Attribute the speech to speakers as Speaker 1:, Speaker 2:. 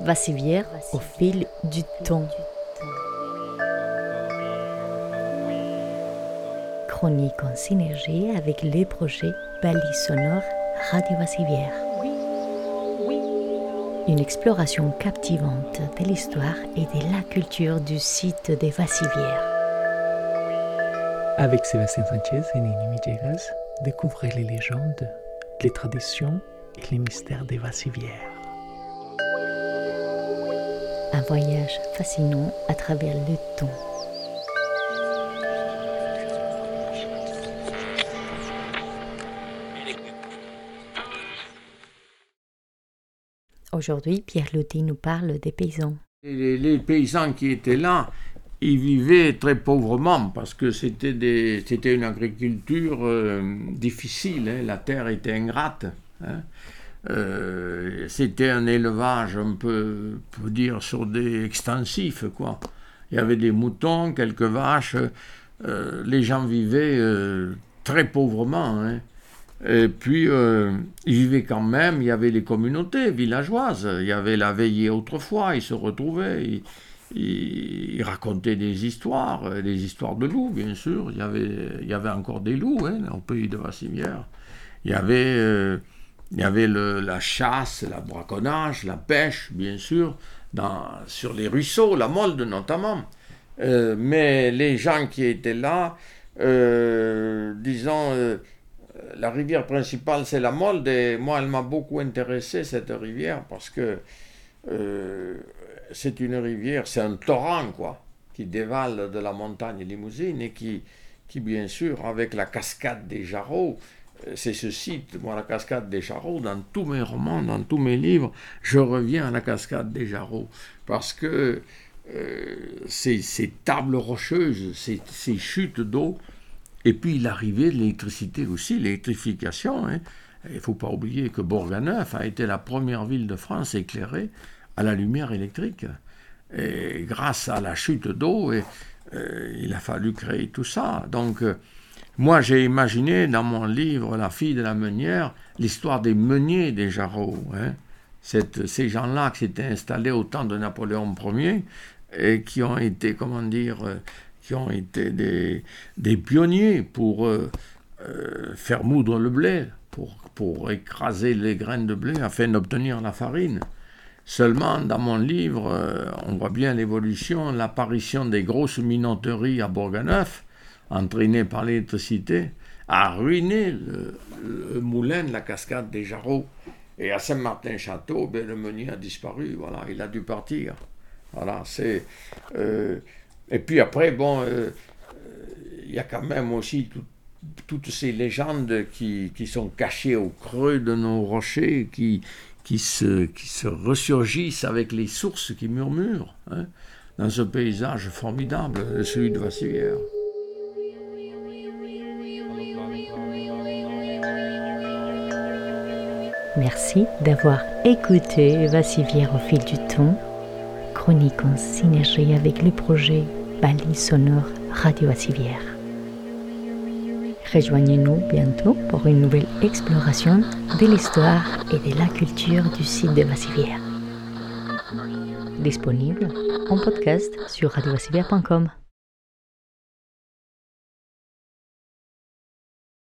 Speaker 1: Vassivière au fil du temps. Chronique en synergie avec les projets Balises sonores Radio Vassivière. Une exploration captivante de l'histoire et de la culture du site des Vassivières.
Speaker 2: Avec Sébastien Sanchez et Nini Millegas, découvrez les légendes, les traditions et les mystères des Vassivières.
Speaker 1: Un voyage fascinant à travers le temps. Aujourd'hui, Pierre Loti nous parle des paysans.
Speaker 3: Les paysans qui étaient là, ils vivaient très pauvrement parce que c'était une agriculture difficile, hein, la terre était ingrate. Hein. C'était un élevage un peu, on peut dire, sur des extensifs, quoi. Il y avait des moutons, quelques vaches, les gens vivaient très pauvrement, hein. Et puis, ils vivaient quand même, il y avait les communautés villageoises, il y avait la veillée autrefois, ils se retrouvaient, ils racontaient des histoires de loups, bien sûr, il y avait encore des loups, hein, au pays de Vassivière. Il y avait la chasse, le braconnage, la pêche, bien sûr, sur les ruisseaux, la Molde notamment. Mais les gens qui étaient là, la rivière principale, c'est la Molde, et moi, elle m'a beaucoup intéressé, cette rivière, parce que c'est une rivière, c'est un torrent, quoi, qui dévale de la montagne Limousine, et qui bien sûr, avec la cascade des Jarreaux, c'est ce site, moi, la cascade des Jarreaux, dans tous mes romans, dans tous mes livres, je reviens à la cascade des Jarreaux, parce que ces tables rocheuses, ces chutes d'eau, et puis l'arrivée de l'électricité aussi, l'électrification. Hein. Il ne faut pas oublier que Bourganeuf a été la première ville de France éclairée à la lumière électrique. Et grâce à la chute d'eau, il a fallu créer tout ça. Donc, moi, j'ai imaginé dans mon livre La fille de la meunière l'histoire des meuniers des Jarreaux. Hein. Ces gens-là qui s'étaient installés au temps de Napoléon Ier et qui ont été, qui ont été des pionniers pour faire moudre le blé, pour écraser les graines de blé afin d'obtenir la farine. Seulement, dans mon livre, on voit bien l'évolution, l'apparition des grosses minoteries à Bourganeuf, entraînées par l'électricité, a ruiné le moulin de la cascade des Jarreaux. Et à Saint-Martin-Château, le meunier a disparu, voilà, il a dû partir. Voilà, c'est... Et puis après, il y a quand même aussi toutes ces légendes qui sont cachées au creux de nos rochers, qui se ressurgissent avec les sources qui murmurent, hein, dans ce paysage formidable, celui de Vassivière.
Speaker 1: Merci d'avoir écouté Vassivière au fil du temps. Chronique en synergie avec le projet Balises sonores Radio Vassivière. Rejoignez-nous bientôt pour une nouvelle exploration de l'histoire et de la culture du site de Vassivière. Disponible en podcast sur radiovassivière.com.